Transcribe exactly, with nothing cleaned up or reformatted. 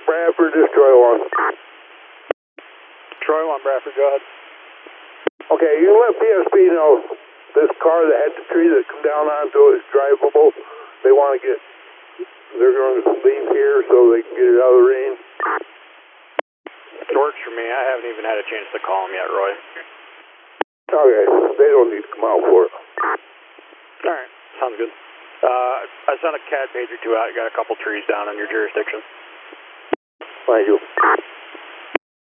Bradford, this is Troy one. Troy one, Bradford, go ahead. Okay, you let P S P know this car that had the tree that come down onto it is drivable. They want to get, they're going to leave here so they can get it out of the rain. It works for me. I haven't even had a chance to call them yet, Roy. Okay, they don't need to come out for it. All right, sounds good. Uh, I sent a C A D page or two out. You got a couple trees down in your jurisdiction. Thank you.